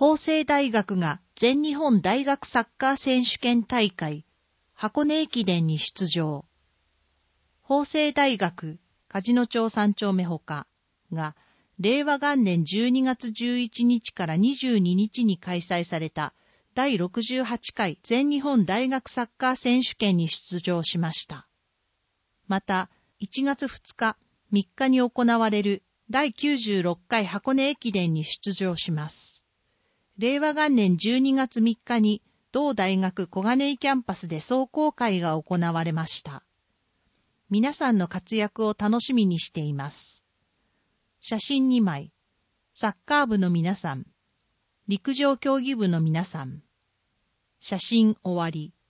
法政大学が全日本大学サッカー選手権大会箱根駅伝に出場。法政大学梶野町3丁目ほかが令和元年12月11日から22日に開催された第68回全日本大学サッカー選手権に出場しました。また、1月2日、3日に行われる第96回箱根駅伝に出場します。令和元年12月3日に同大学小金井キャンパスで壮行会が行われました。皆さんの活躍を楽しみにしています。写真2枚。サッカー部の皆さん。陸上競技部の皆さん。写真終わり。